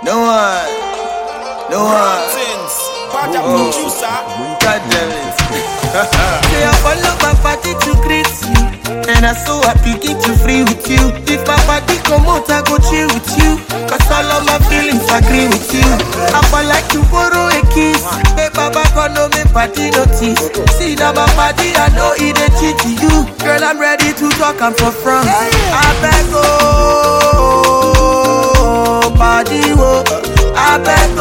No one. Producer. God damn it. Say I follow my party to greet you, and I so happy get you free with you. If my party come out, I go chill with you, cause all of my feelings agree with you. I for like to borrow a kiss. Hey Baba, God no me party notice. See now my party, I know it a cheat to you. Girl, I'm ready to talk, I'm for front. I beg oh, party wo. I beg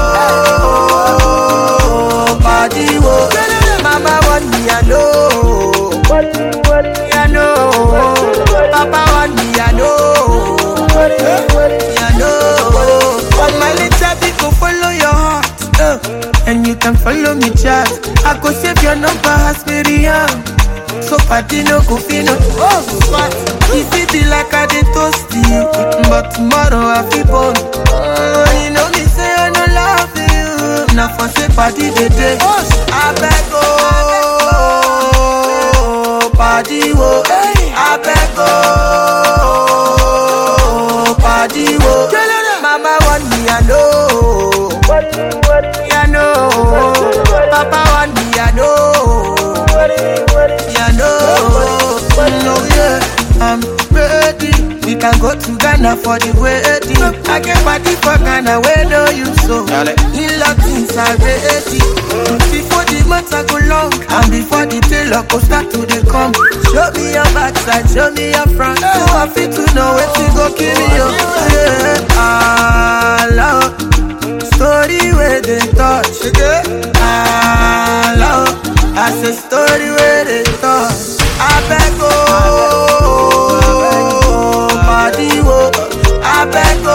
oh, party wo. Mama want me, I know. I know. Papa want me, I know. I know. But my little people follow your heart, and you can follow me, chat. I go save your number, as Miriam. So party no go feel no. Oh, what? If it be like I did toast you, but tomorrow I feel born. You know me say I no love you. Now for say party the day. I beg oh, party wo. I beg oh, party wo. Mama want me, I know. I know. Papa want me, I know. I know. No, yeah, I'm ready. We can go to Ghana for the wedding. I can party for Ghana where no you so. In Latins are ready. Before the months I go long, and before the tailor go start to the come. Show me your backside, show me your front. So I fit to know where to go kill you. Yeah, I love story where they touch. I love I say story where they touch. I beg oh, party wo. I beg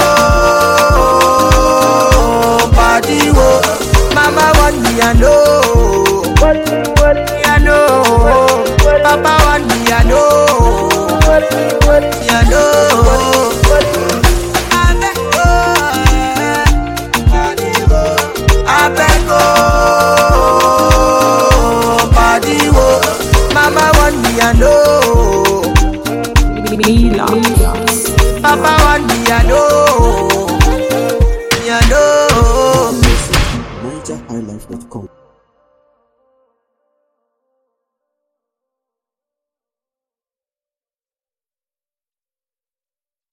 oh, party wo. Mama want me, I know. I know. Papa want me, I know. I know. I beg oh, party wo. I beg oh, party wo. Mama want me, I know. Papa want me, I know. I know. NigerHighlife.com